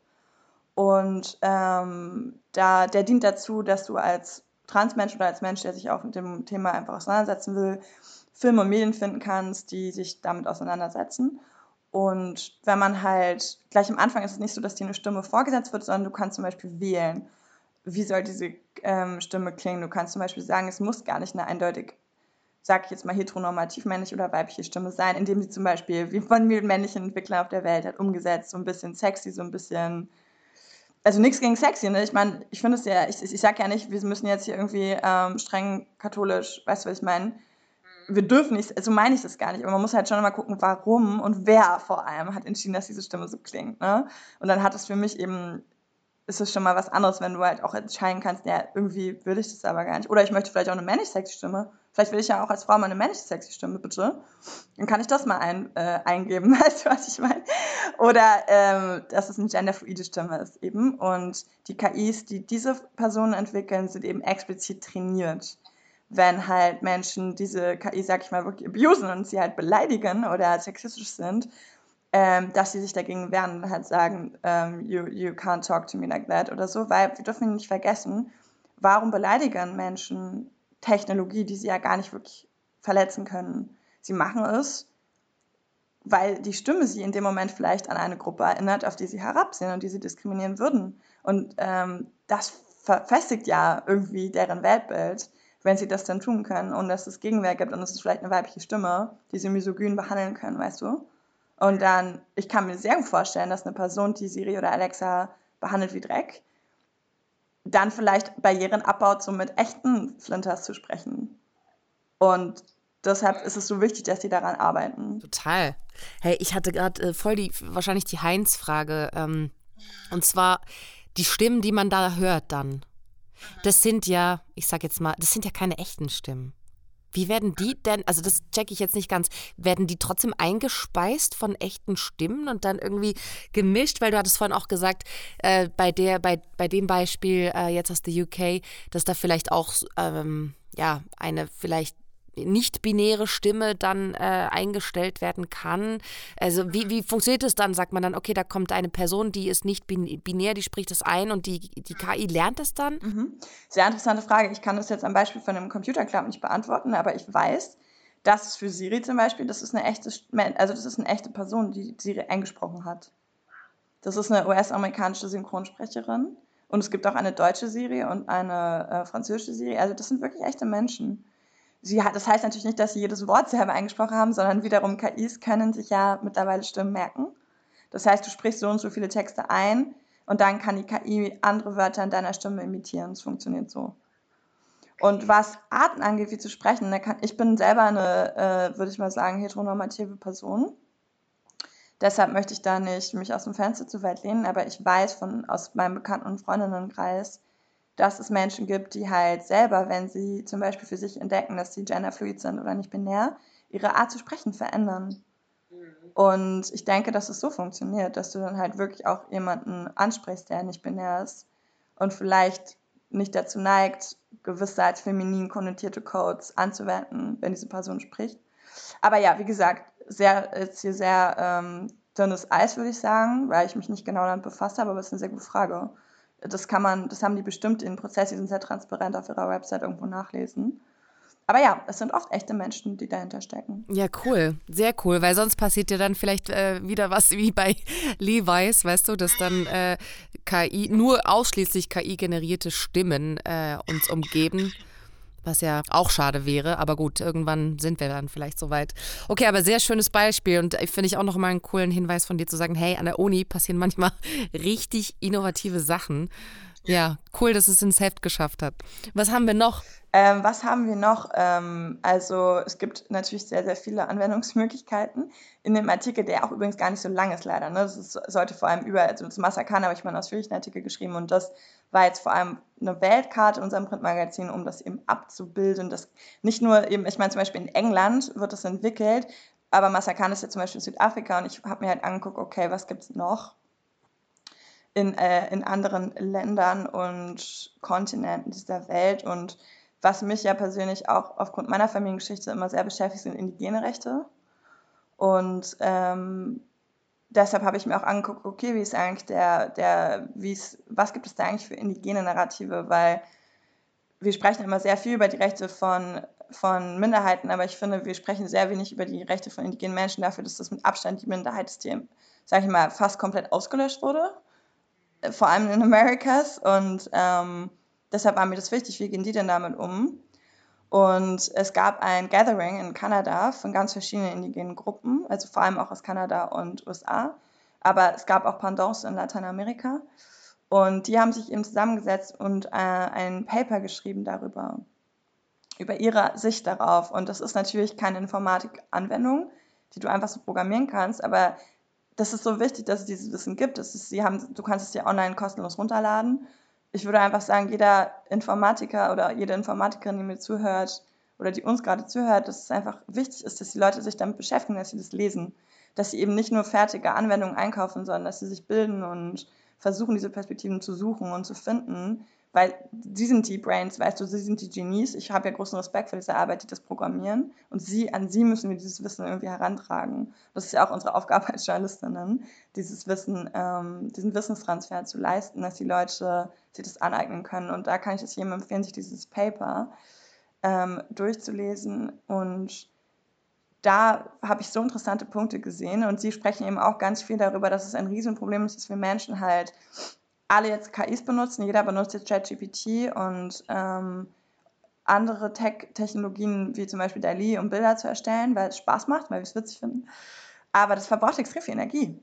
Und ähm, da, der dient dazu, dass du als Transmensch oder als Mensch, der sich auch mit dem Thema einfach auseinandersetzen will, Filme und Medien finden kannst, die sich damit auseinandersetzen. Und wenn man halt, gleich am Anfang ist es nicht so, dass dir eine Stimme vorgesetzt wird, sondern du kannst zum Beispiel wählen, wie soll diese ähm, Stimme klingen. Du kannst zum Beispiel sagen, es muss gar nicht eine eindeutig, sag ich jetzt mal, heteronormativ männliche oder weibliche Stimme sein, indem sie zum Beispiel, wie von männlichen Entwicklern auf der Welt hat umgesetzt, so ein bisschen sexy, so ein bisschen, also nichts gegen sexy, ne? Ich meine, ich finde es ja, ich, ich sag ja nicht, wir müssen jetzt hier irgendwie ähm, streng katholisch, weißt du, was ich meine? Wir dürfen nicht, so meine ich das gar nicht, aber man muss halt schon mal gucken, warum und wer vor allem hat entschieden, dass diese Stimme so klingt, ne? Und dann hat es für mich eben, ist es schon mal was anderes, wenn du halt auch entscheiden kannst, ja, irgendwie will ich das aber gar nicht. Oder ich möchte vielleicht auch eine männlich sexy Stimme. Vielleicht will ich ja auch als Frau mal eine männlich sexy Stimme, bitte. Dann kann ich das mal ein, äh, eingeben, weißt du, was ich meine? Oder ähm, dass es eine genderfluide Stimme ist eben. Und die K Is, die diese Personen entwickeln, sind eben explizit trainiert. Wenn halt Menschen diese K I, sag ich mal, wirklich abusen und sie halt beleidigen oder sexistisch sind, ähm, dass sie sich dagegen wehren und halt sagen, ähm, you, you can't talk to me like that oder so, weil wir dürfen nicht vergessen, warum beleidigen Menschen Technologie, die sie ja gar nicht wirklich verletzen können. Sie machen es, weil die Stimme sie in dem Moment vielleicht an eine Gruppe erinnert, auf die sie herabsehen und die sie diskriminieren würden. Und ähm, das verfestigt ja irgendwie deren Weltbild, wenn sie das dann tun können und dass es Gegenwehr gibt und es ist vielleicht eine weibliche Stimme, die sie misogyn behandeln können, weißt du? Und dann, ich kann mir sehr gut vorstellen, dass eine Person, die Siri oder Alexa behandelt wie Dreck, dann vielleicht Barrieren abbaut, so mit echten Flinters zu sprechen. Und deshalb ist es so wichtig, dass die daran arbeiten. Total. Hey, ich hatte gerade äh, voll die, wahrscheinlich die Heinz-Frage. Ähm, und zwar die Stimmen, die man da hört dann. Das sind ja, ich sag jetzt mal, das sind ja keine echten Stimmen. Wie werden die denn, also das checke ich jetzt nicht ganz, werden die trotzdem eingespeist von echten Stimmen und dann irgendwie gemischt? Weil du hattest vorhin auch gesagt, äh, bei der, bei, bei dem Beispiel äh, jetzt aus der U K, dass da vielleicht auch ähm, ja, eine vielleicht nicht-binäre Stimme dann äh, eingestellt werden kann. Also wie, wie funktioniert es dann? Sagt man dann, okay, da kommt eine Person, die ist nicht bin- binär, die spricht das ein und die, die K I lernt das dann? Mhm. Sehr interessante Frage. Ich kann das jetzt am Beispiel von einem Computerclub nicht beantworten, aber ich weiß, dass es für Siri zum Beispiel, das ist eine echte, also das ist eine echte Person, die Siri eingesprochen hat. Das ist eine U S-amerikanische Synchronsprecherin und es gibt auch eine deutsche Siri und eine äh, französische Siri. Also das sind wirklich echte Menschen. Sie hat, das heißt natürlich nicht, dass sie jedes Wort selber eingesprochen haben, sondern wiederum K Is können sich ja mittlerweile Stimmen merken. Das heißt, du sprichst so und so viele Texte ein und dann kann die K I andere Wörter in deiner Stimme imitieren. Das funktioniert so. Und was Arten angeht, wie zu sprechen, da kann, ich bin selber eine, äh, würde ich mal sagen, heteronormative Person. Deshalb möchte ich da nicht mich aus dem Fenster zu weit lehnen, aber ich weiß von, aus meinem Bekannten- und Freundinnenkreis, dass es Menschen gibt, die halt selber, wenn sie zum Beispiel für sich entdecken, dass sie genderfluid sind oder nicht binär, ihre Art zu sprechen verändern. Und ich denke, dass es so funktioniert, dass du dann halt wirklich auch jemanden ansprichst, der nicht binär ist und vielleicht nicht dazu neigt, gewisse als feminin konnotierte Codes anzuwenden, wenn diese Person spricht. Aber ja, wie gesagt, sehr, ist hier sehr ähm, dünnes Eis, würde ich sagen, weil ich mich nicht genau damit befasst habe, aber es ist eine sehr gute Frage. Das kann man, das haben die bestimmt in Prozess, die sind sehr transparent auf ihrer Website irgendwo nachlesen. Aber ja, es sind oft echte Menschen, die dahinter stecken. Ja, cool. Sehr cool, weil sonst passiert ja dann vielleicht äh, wieder was wie bei Levi's, weißt du, dass dann äh, K I, nur ausschließlich K I-generierte Stimmen äh, uns umgeben, was ja auch schade wäre. Aber gut, irgendwann sind wir dann vielleicht soweit. Okay, aber sehr schönes Beispiel und ich finde ich auch noch mal einen coolen Hinweis von dir zu sagen, hey, an der Uni passieren manchmal richtig innovative Sachen. Ja, cool, dass es ins Heft geschafft hat. Was haben wir noch? Ähm, was haben wir noch? Ähm, also es gibt natürlich sehr, sehr viele Anwendungsmöglichkeiten in dem Artikel, der auch übrigens gar nicht so lang ist leider. Ne? Das ist, sollte vor allem über, also das Massakan habe ich mal einen ausführlichen Artikel geschrieben und das war jetzt vor allem eine Weltkarte in unserem Printmagazin, um das eben abzubilden. Das nicht nur eben, ich meine zum Beispiel in England wird das entwickelt, aber Massakan ist ja zum Beispiel in Südafrika und ich habe mir halt angeguckt, okay, was gibt es noch in, äh, in anderen Ländern und Kontinenten dieser Welt und was mich ja persönlich auch aufgrund meiner Familiengeschichte immer sehr beschäftigt, sind indigene Rechte. Und ähm, deshalb habe ich mir auch angeguckt, okay, wie ist eigentlich der, der, wie ist, was gibt es da eigentlich für indigene Narrative? Weil wir sprechen immer sehr viel über die Rechte von, von Minderheiten, aber ich finde, wir sprechen sehr wenig über die Rechte von indigenen Menschen dafür, dass das mit Abstand die Minderheitssystem, sage ich mal, fast komplett ausgelöscht wurde. Vor allem in Americas. Und ähm, deshalb war mir das wichtig, wie gehen die denn damit um? Und es gab ein Gathering in Kanada von ganz verschiedenen indigenen Gruppen, also vor allem auch aus Kanada und U S A. Aber es gab auch Pendants in Lateinamerika. Und die haben sich eben zusammengesetzt und äh, ein Paper geschrieben darüber, über ihre Sicht darauf. Und das ist natürlich keine Informatik-Anwendung, die du einfach so programmieren kannst, aber das ist so wichtig, dass es dieses Wissen gibt. Das ist, sie haben, du kannst es dir online kostenlos runterladen. Ich würde einfach sagen, jeder Informatiker oder jede Informatikerin, die mir zuhört oder die uns gerade zuhört, dass es einfach wichtig ist, dass die Leute sich damit beschäftigen, dass sie das lesen. Dass sie eben nicht nur fertige Anwendungen einkaufen, sondern dass sie sich bilden und versuchen, diese Perspektiven zu suchen und zu finden. Weil sie sind die Brains, weißt du, sie sind die Genies. Ich habe ja großen Respekt für diese Arbeit, die das programmieren. Und sie, an sie müssen wir dieses Wissen irgendwie herantragen. Das ist ja auch unsere Aufgabe als Journalistinnen, dieses Wissen, ähm, diesen Wissenstransfer zu leisten, dass die Leute sich das aneignen können. Und da kann ich es jedem empfehlen, sich dieses Paper ähm, durchzulesen. Und da habe ich so interessante Punkte gesehen. Und sie sprechen eben auch ganz viel darüber, dass es ein Riesenproblem ist, dass wir Menschen halt alle jetzt K Is benutzen, jeder benutzt jetzt ChatGPT und ähm, andere Tech-Technologien wie zum Beispiel D A L L-E, um Bilder zu erstellen, weil es Spaß macht, weil wir es witzig finden. Aber das verbraucht extrem viel Energie,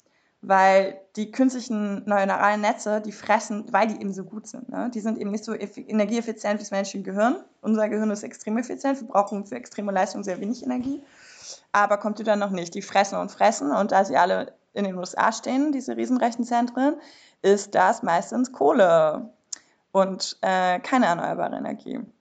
weil die künstlichen neuronalen Netze, die fressen, weil die eben so gut sind, ne? Die sind eben nicht so energieeffizient wie das menschliche Gehirn. Unser Gehirn ist extrem effizient, wir brauchen für extreme Leistung sehr wenig Energie, aber Computer noch nicht. Die fressen und fressen und da sie alle in den U S A stehen, diese Riesenrechenzentren, ist das meistens Kohle und äh, keine erneuerbare Energie. Mhm.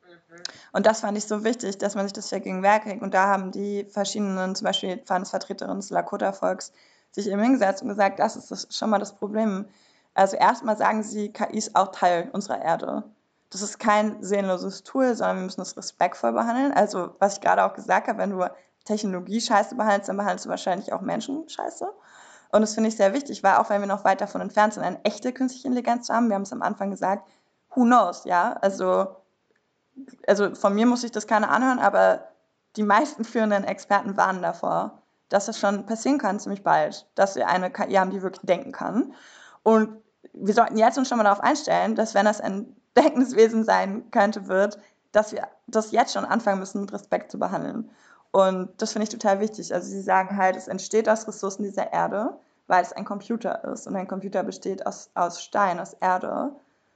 Und das fand ich so wichtig, dass man sich das vergegenwärtigt. Und da haben die verschiedenen, zum Beispiel Vertreterinnen des Lakota-Volks, sich eben hingesetzt und gesagt, das ist das schon mal das Problem. Also erstmal sagen sie, K I ist auch Teil unserer Erde. Das ist kein seelenloses Tool, sondern wir müssen es respektvoll behandeln. Also was ich gerade auch gesagt habe, wenn du Technologie scheiße behandelst, dann behandelst du wahrscheinlich auch Menschen scheiße. Und das finde ich sehr wichtig, weil auch wenn wir noch weit davon entfernt sind, eine echte künstliche Intelligenz zu haben, wir haben es am Anfang gesagt, who knows, ja, also, also von mir muss ich das keiner anhören, aber die meisten führenden Experten warnen davor, dass das schon passieren kann ziemlich bald, dass wir eine K I haben, die wirklich denken kann. Und wir sollten jetzt uns schon mal darauf einstellen, dass wenn das ein denkendes Wesen sein könnte, wird, dass wir das jetzt schon anfangen müssen, mit Respekt zu behandeln. Und das finde ich total wichtig. Also sie sagen halt, es entsteht aus Ressourcen dieser Erde, weil es ein Computer ist. Und ein Computer besteht aus, aus Stein, aus Erde.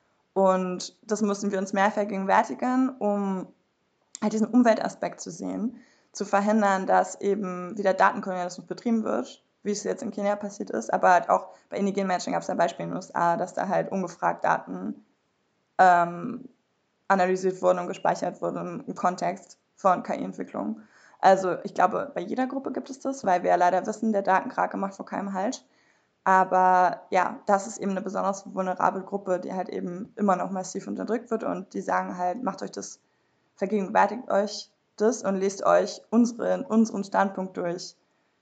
Und das müssen wir uns mehr vergegenwärtigen, um halt diesen Umweltaspekt zu sehen, zu verhindern, dass eben wieder Datenkolonialismus betrieben wird, wie es jetzt in Kenia passiert ist. Aber halt auch bei indigenen Menschen gab es ein Beispiel in den U S A, dass da halt ungefragt Daten ähm, analysiert wurden und gespeichert wurden im Kontext von K I-Entwicklung. Also ich glaube, bei jeder Gruppe gibt es das, weil wir ja leider wissen, der Datenkrake macht vor keinem Halt. Aber ja, das ist eben eine besonders vulnerable Gruppe, die halt eben immer noch massiv unterdrückt wird und die sagen halt, macht euch das, vergegenwärtigt euch das und lest euch unseren, unseren Standpunkt durch,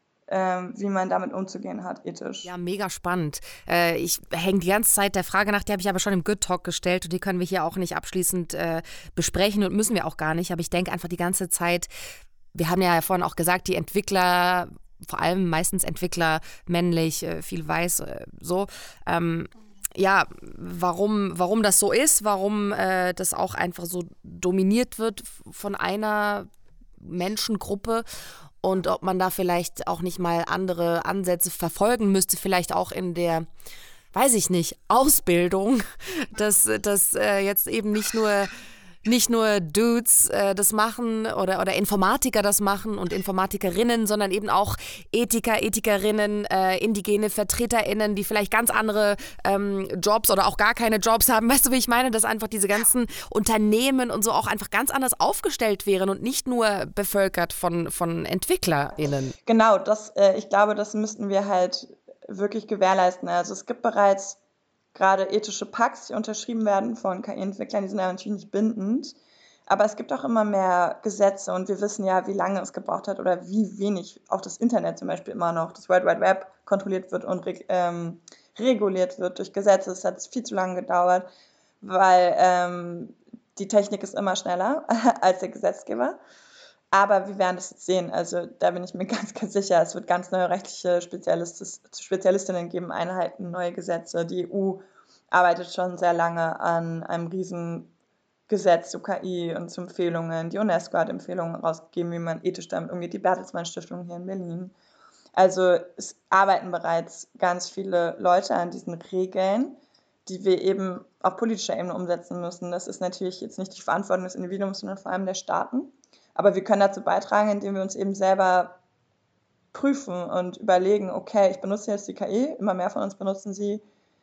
ähm, wie man damit umzugehen hat, ethisch. Ja, mega spannend. Äh, ich hänge die ganze Zeit der Frage nach, die habe ich aber schon im Good Talk gestellt und die können wir hier auch nicht abschließend äh, besprechen und müssen wir auch gar nicht. Aber ich denke einfach die ganze Zeit, wir haben ja vorhin auch gesagt, die Entwickler, vor allem meistens Entwickler männlich, äh, viel weiß, äh, so, ähm, ja, warum, warum das so ist, warum äh, das auch einfach so dominiert wird von einer Menschengruppe und ob man da vielleicht auch nicht mal andere Ansätze verfolgen müsste, vielleicht auch in der, weiß ich nicht, Ausbildung, dass, dass äh, jetzt eben nicht nur nicht nur Dudes äh, das machen oder, oder Informatiker das machen und Informatikerinnen, sondern eben auch Ethiker, Ethikerinnen, äh, indigene VertreterInnen, die vielleicht ganz andere ähm, Jobs oder auch gar keine Jobs haben. Weißt du, wie ich meine? Dass einfach diese ganzen Unternehmen und so auch einfach ganz anders aufgestellt wären und nicht nur bevölkert von, von EntwicklerInnen. Genau, das, äh, ich glaube, das müssten wir halt wirklich gewährleisten. Also es gibt bereits gerade ethische Pakts, die unterschrieben werden von K I-Entwicklern, die sind ja natürlich nicht bindend. Aber es gibt auch immer mehr Gesetze und wir wissen ja, wie lange es gebraucht hat oder wie wenig auch das Internet zum Beispiel immer noch, das World Wide Web kontrolliert wird und ähm, reguliert wird durch Gesetze. Es hat viel zu lange gedauert, weil ähm, die Technik ist immer schneller als der Gesetzgeber. Aber wir werden das jetzt sehen. Also da bin ich mir ganz, ganz sicher, es wird ganz neue rechtliche Spezialistinnen geben, Einheiten, neue Gesetze. Die E U arbeitet schon sehr lange an einem riesen Gesetz zu K I und zu Empfehlungen. Die UNESCO hat Empfehlungen rausgegeben, wie man ethisch damit umgeht. Die Bertelsmann Stiftung hier in Berlin. Also es arbeiten bereits ganz viele Leute an diesen Regeln, die wir eben auf politischer Ebene umsetzen müssen. Das ist natürlich jetzt nicht die Verantwortung des Individuums, sondern vor allem der Staaten. Aber wir können dazu beitragen, indem wir uns eben selber prüfen und überlegen, okay, ich benutze jetzt die K I, immer mehr von uns benutzen sie,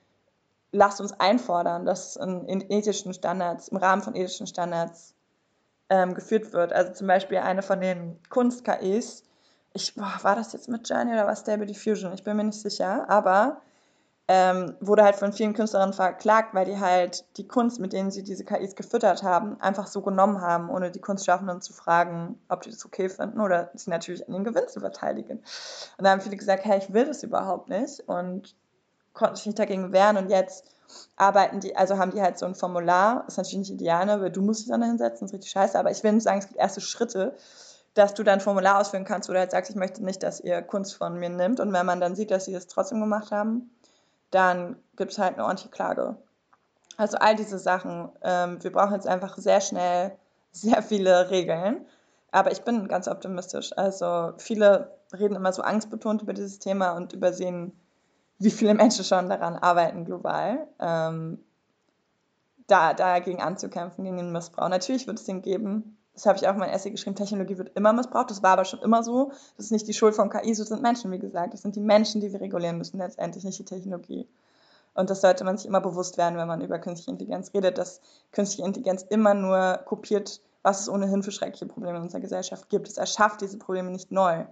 lasst uns einfordern, dass in, in ethischen Standards, im Rahmen von ethischen Standards ähm, geführt wird. Also zum Beispiel eine von den Kunst-K Is, ich, boah, war das jetzt mit Journey oder was Stable Diffusion? Ich bin mir nicht sicher, aber ähm, wurde halt von vielen Künstlerinnen verklagt, weil die halt die Kunst, mit denen sie diese K Is gefüttert haben, einfach so genommen haben, ohne die Kunstschaffenden zu fragen, ob die das okay finden oder sie natürlich an den Gewinn zu verteidigen. Und da haben viele gesagt, hey, ich will das überhaupt nicht und konnten sich nicht dagegen wehren und jetzt arbeiten die, also haben die halt so ein Formular, ist natürlich nicht ideal, ne, weil du musst dich dann da hinsetzen, ist richtig scheiße, aber ich will nicht sagen, es gibt erste Schritte, dass du dann ein Formular ausfüllen kannst, wo du halt sagst, ich möchte nicht, dass ihr Kunst von mir nimmt und wenn man dann sieht, dass sie das trotzdem gemacht haben, dann gibt es halt eine ordentliche Klage. Also all diese Sachen. Ähm, wir brauchen jetzt einfach sehr schnell sehr viele Regeln. Aber ich bin ganz optimistisch. Also viele reden immer so angstbetont über dieses Thema und übersehen, wie viele Menschen schon daran arbeiten global, ähm, da, dagegen anzukämpfen, gegen den Missbrauch. Natürlich wird es den geben. Das habe ich auch in meinem Essay geschrieben, Technologie wird immer missbraucht. Das war aber schon immer so. Das ist nicht die Schuld von K I, so sind Menschen, wie gesagt. Das sind die Menschen, die wir regulieren müssen, letztendlich nicht die Technologie. Und das sollte man sich immer bewusst werden, wenn man über künstliche Intelligenz redet, dass künstliche Intelligenz immer nur kopiert, was es ohnehin für schreckliche Probleme in unserer Gesellschaft gibt. Es erschafft diese Probleme nicht neu.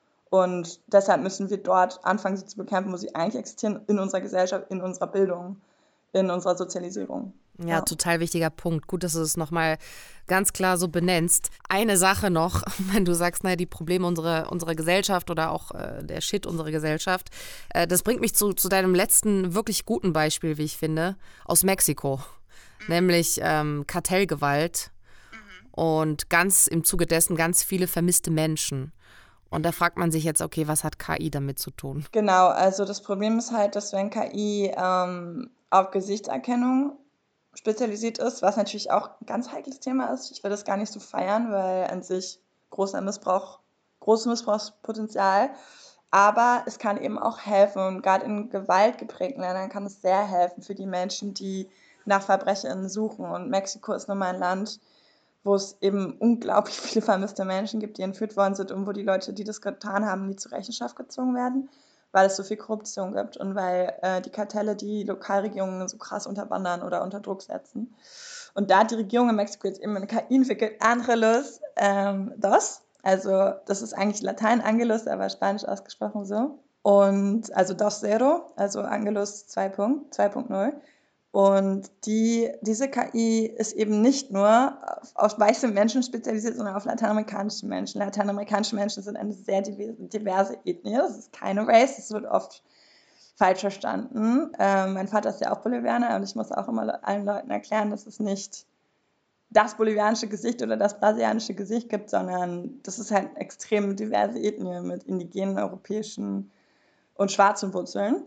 Und deshalb müssen wir dort anfangen, sie zu bekämpfen, wo sie eigentlich existieren, in unserer Gesellschaft, in unserer Bildung, in unserer Sozialisierung. Ja, ja, total wichtiger Punkt. Gut, dass du es nochmal ganz klar so benennst. Eine Sache noch, wenn du sagst, naja, die Probleme unserer, unserer Gesellschaft oder auch äh, der Shit unserer Gesellschaft, äh, das bringt mich zu, zu deinem letzten wirklich guten Beispiel, wie ich finde, aus Mexiko, mhm. nämlich ähm, Kartellgewalt mhm. und ganz im Zuge dessen ganz viele vermisste Menschen. Und da fragt man sich jetzt, okay, was hat K I damit zu tun? Genau, also das Problem ist halt, dass wenn K I ähm, auf Gesichtserkennung spezialisiert ist, was natürlich auch ein ganz heikles Thema ist. Ich will das gar nicht so feiern, weil an sich großer Missbrauch, großes Missbrauchspotenzial. Aber es kann eben auch helfen und gerade in gewaltgeprägten Ländern kann es sehr helfen für die Menschen, die nach VerbrecherInnen suchen. Und Mexiko ist nun mal ein Land, wo es eben unglaublich viele vermisste Menschen gibt, die entführt worden sind und wo die Leute, die das getan haben, nie zur Rechenschaft gezogen werden. weil es so viel Korruption gibt und weil äh, die Kartelle die Lokalregierungen so krass unterwandern oder unter Druck setzen. Und da hat die Regierung in Mexiko jetzt eben eine K I entwickelt, Angelus ähm, dos, also das ist eigentlich Latein Angelus, aber Spanisch ausgesprochen so. Und also dos Zero, also Angelus zwei Punkt null. Und die, diese K I ist eben nicht nur auf, auf weiße Menschen spezialisiert, sondern auf lateinamerikanische Menschen. Lateinamerikanische Menschen sind eine sehr diverse Ethnie. Das ist keine Race, das wird oft falsch verstanden. Ähm, mein Vater ist ja auch Bolivianer und ich muss auch immer allen Leuten erklären, dass es nicht das bolivianische Gesicht oder das brasilianische Gesicht gibt, sondern das ist halt eine extrem diverse Ethnie mit indigenen, europäischen und schwarzen Wurzeln.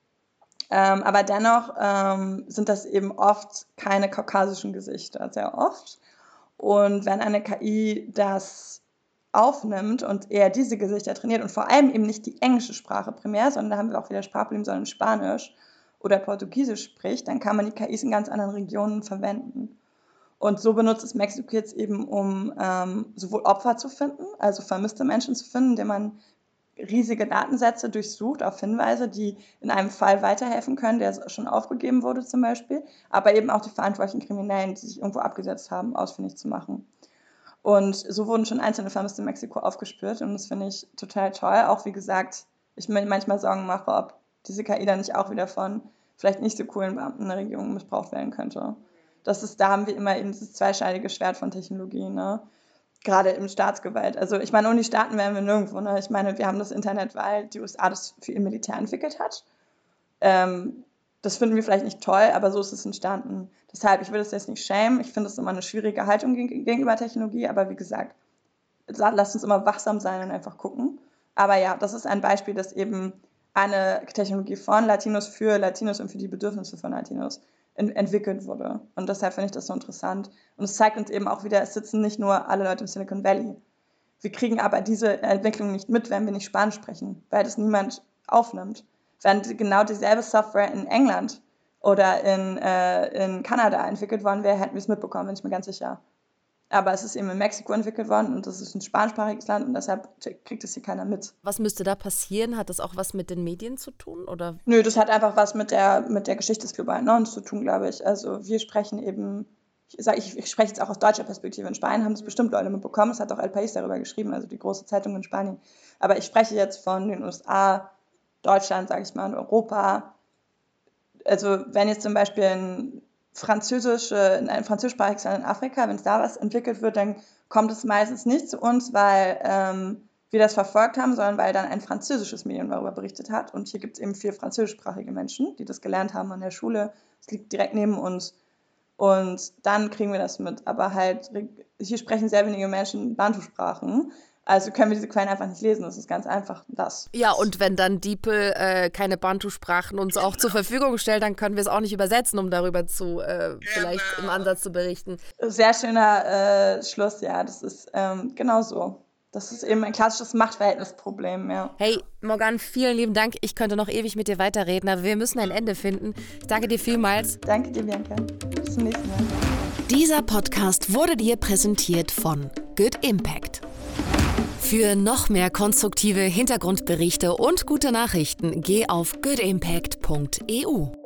Ähm, aber dennoch ähm, sind das eben oft keine kaukasischen Gesichter, sehr oft. Und wenn eine K I das aufnimmt und eher diese Gesichter trainiert und vor allem eben nicht die englische Sprache primär, sondern da haben wir auch wieder Sprachprobleme, sondern Spanisch oder Portugiesisch spricht, dann kann man die K Is in ganz anderen Regionen verwenden. Und so benutzt es Mexiko jetzt eben, um ähm, sowohl Opfer zu finden, also vermisste Menschen zu finden, indem man riesige Datensätze durchsucht auf Hinweise, die in einem Fall weiterhelfen können, der schon aufgegeben wurde zum Beispiel, aber eben auch die verantwortlichen Kriminellen, die sich irgendwo abgesetzt haben, ausfindig zu machen. Und so wurden schon einzelne Vermisste in Mexiko aufgespürt und das finde ich total toll. Auch wie gesagt, ich mir manchmal Sorgen mache, ob diese K I dann nicht auch wieder von vielleicht nicht so coolen Beamten in der Regierung missbraucht werden könnte. Das ist, da haben wir immer eben dieses zweischneidige Schwert von Technologie, ne? Gerade im Staatsgewalt. Also ich meine, ohne die Staaten wären wir nirgendwo. Ne? Ich meine, wir haben das Internet, weil die U S A das für ihr Militär entwickelt hat. Ähm, das finden wir vielleicht nicht toll, aber so ist es entstanden. Deshalb, ich will das jetzt nicht schämen. Ich finde es immer eine schwierige Haltung gegenüber Technologie, aber wie gesagt, lasst uns immer wachsam sein und einfach gucken. Aber ja, das ist ein Beispiel, dass eben eine Technologie von Latinos für Latinos und für die Bedürfnisse von Latinos entwickelt wurde. Und deshalb finde ich das so interessant. Und es zeigt uns eben auch wieder, es sitzen nicht nur alle Leute im Silicon Valley. Wir kriegen aber diese Entwicklung nicht mit, wenn wir nicht Spanisch sprechen, weil das niemand aufnimmt. Wenn genau dieselbe Software in England oder in, äh, in Kanada entwickelt worden wäre, hätten wir es mitbekommen, bin ich mir ganz sicher. Aber es ist eben in Mexiko entwickelt worden und das ist ein spanischsprachiges Land und deshalb kriegt es hier keiner mit. Was müsste da passieren? Hat das auch was mit den Medien zu tun? Oder? Nö, das hat einfach was mit der, mit der Geschichte des globalen Nordens zu tun, glaube ich. Also wir sprechen eben, ich, sag, ich, ich spreche jetzt auch aus deutscher Perspektive. In Spanien haben es bestimmt Leute mitbekommen, es hat auch El País darüber geschrieben, also die große Zeitung in Spanien. Aber ich spreche jetzt von den U S A, Deutschland, sage ich mal, und Europa. Also wenn jetzt zum Beispiel ein Französische, in einem französischsprachiges Land in Afrika, wenn es da was entwickelt wird, dann kommt es meistens nicht zu uns, weil ähm, wir das verfolgt haben, sondern weil dann ein französisches Medium darüber berichtet hat. Und hier gibt es eben vier französischsprachige Menschen, die das gelernt haben an der Schule. Es liegt direkt neben uns. Und dann kriegen wir das mit. Aber halt, hier sprechen sehr wenige Menschen Bantu-Sprachen. Also können wir diese Quellen einfach nicht lesen. Das ist ganz einfach das. Ja, und wenn dann DeepL äh, keine Bantu-Sprachen uns auch zur Verfügung stellt, dann können wir es auch nicht übersetzen, um darüber zu äh, vielleicht im Ansatz zu berichten. Sehr schöner äh, Schluss, ja. Das ist ähm, genau so. Das ist eben ein klassisches Machtverhältnisproblem, ja. Hey, Morgan, vielen lieben Dank. Ich könnte noch ewig mit dir weiterreden, aber wir müssen ein Ende finden. Ich danke dir vielmals. Danke dir, Bianca. Bis zum nächsten Mal. Dieser Podcast wurde dir präsentiert von Good Impact. Für noch mehr konstruktive Hintergrundberichte und gute Nachrichten geh auf good impact punkt e u.